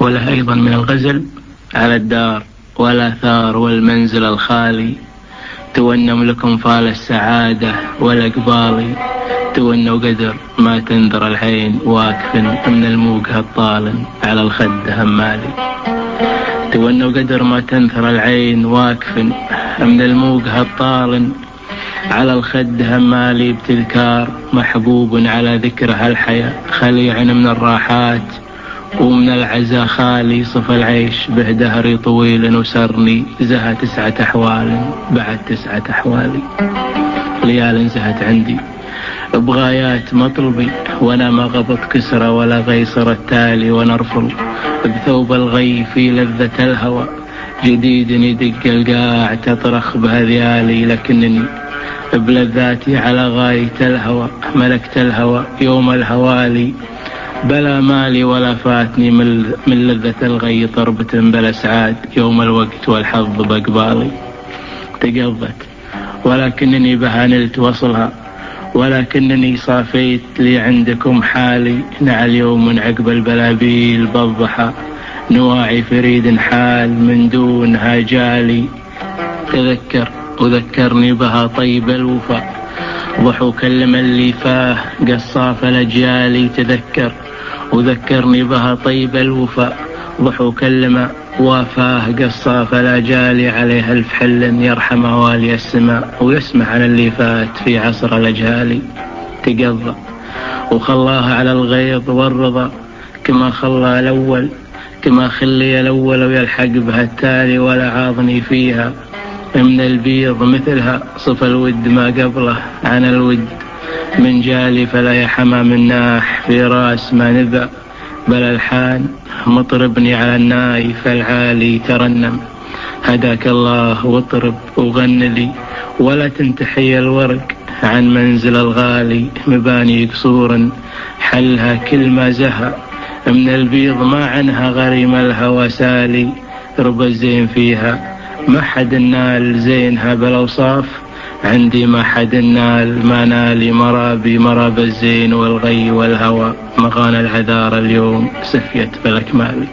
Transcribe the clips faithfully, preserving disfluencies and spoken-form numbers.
وله أيضا من الغزل: على الدار والآثار والمنزل الخالي، تونم لكم فال السعادة والأقبال، تونوا قدر ما تنذر العين واقف من الموجه الطالن على الخد همالي، تونوا قدر ما تنثر العين واقف من الموجه الطالن على الخد همالي، بتذكار محبوب على ذكره الحياة، خليع من الراحات ومن العزا خالي، صف العيش به دهري طويل وسرني، زها تسعة أحوال بعد تسعة أحوالي، ليال زهت عندي بغايات مطلبي، وانا ما غبط كسرة ولا غيصر التالي، ونرفل بثوب الغي في لذة الهوى، جديد يدق القاع تطرخ بهذيالي، لكنني بلذاتي على غاية الهوى، ملكت الهوى يوم الهوالي، بلا مالي ولا فاتني من لذة الغي طربة بلا سعاد، يوم الوقت والحظ بقبالي، تقضت ولكنني بها نلت وصلها، ولكنني صافيت لي عندكم حالي، نعل يوم من عقب البلابيل بالضحى، نواعي فريد حال من دونها جالي، تذكر وذكرني بها طيب الوفاء، ضحوك لمن لي فاه قصاف الأجيال، تذكر وذكرني بها طيب الوفاء، ضحوك لما وافاه قصاف الأجيال، عليها ألف حل يرحم والي السماء، ويسمح عن اللي فات في عصر الأجهال، تقضى وخلاها على الغيظ والرضا، كما خلى الأول كما خلي الأول ويلحق بها التالي، ولا عاضني فيها من البيض مثلها، صف الود ما قبله عن الود من جالي، فلا يحمى من ناح في راس ما نذا، بل الحان مطربني على النايف العالي، ترنم هداك الله واطرب وغن لي، ولا تنتحي الورق عن منزل الغالي، مباني قصورا حلها كل ما زهى من البيض، ما عنها غريم الهوى سالي، رب الزين فيها ما حد نال زينها بالأوصاف، عندي ما حد نال ما نالي مرابي، مراب الزين والغي والهوى، مغان العذار اليوم سفيت بالأكمال،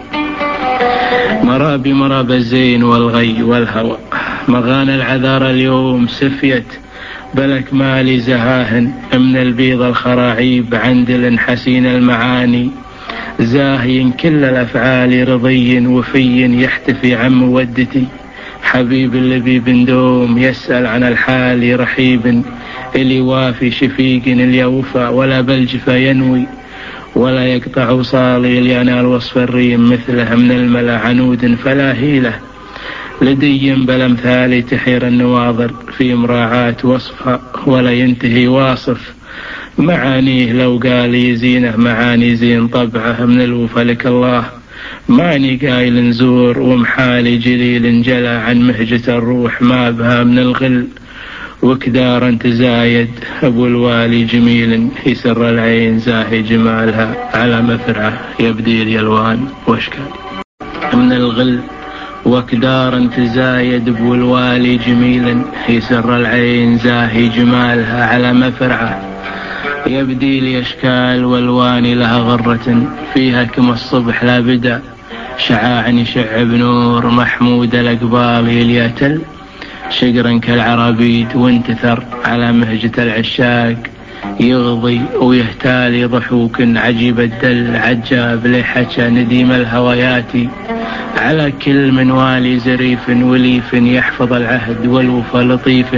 مرابي مراب الزين والغي والهوى، مغان العذار اليوم سفيت بالأكمال، زهاهن من البيض الخراعيب عندل حسين المعاني، زاهي كل الأفعال رضي وفي يحتفي عن مودتي، حبيب الذي بندوم يسأل عن الحال، رحيب اللي وافي شفيق اللي يوفى ولا بلجف ينوي، ولا يقطع وصالي لينال وصف الريم، مثله من الملا عنود فلا هيله، لدي بالامثال تحير النواظر في مراعاة وصفها، ولا ينتهي واصف معانيه، لو قال يزينه معاني زين طبعه من الوفا، لك الله ماني قايل نزور ومحالي جليل جلى عن مهجة الروح، ما بها من الغل وكدارا تزايد، أبو الوالي جميل يسر العين زاهي جمالها، على مفرعه يبدي اليلوان واشكال، من الغل وكدارا تزايد، أبو الوالي جميل يسر العين زاهي جمالها، على مفرعه يبدي لي أشكال، والوان لها غرة فيها كما الصبح لا بدا، شعاع يشع بنور محمود الأقبال، يليتل شقرا كالعربيد وانتثر على مهجة العشاق، يغضي ويهتالي ضحوك عجيب الدل، عجاب لحكى نديم الهوايات، على كل من والي زريف وليف، يحفظ العهد والوفا لطيف،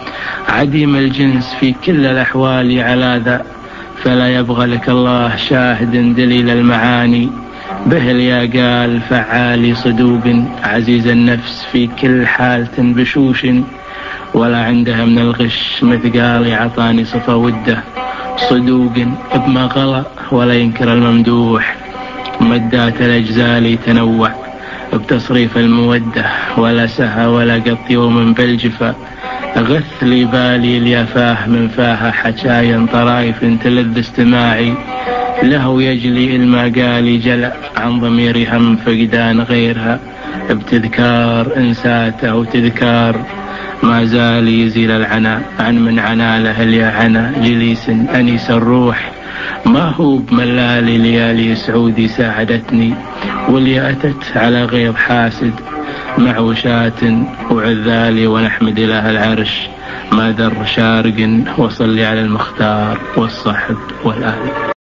عديم الجنس في كل الأحوال، على ذا فلا يبغى لك الله شاهد دليل المعاني، به الياقال فعالي صدوق، عزيز النفس في كل حالة بشوش، ولا عندها من الغش مثقال، عطاني صفا وده صدوق بما غلا، ولا ينكر الممدوح، مدات الأجزال تنوع بتصريف المودة، ولا سهى ولا قط يوم بالجفا، غث لي بالي اليافاه من فاها، حشايا طرايف تلذ استماعي، له يجلي المقالي جلع عن ضميري هم فقدان غيرها، بتذكار انساته وتذكار ما زال يزيل العنا عن من عنا له اليا عنا، جليس أنيس الروح ما هو بملالي ليالي سعودي ساعدتني، واللي أتت على غيظ حاسد مع وشاة وعذالي، ونحمد إله العرش ما در شارق، وصلي على المختار والصحب والآل.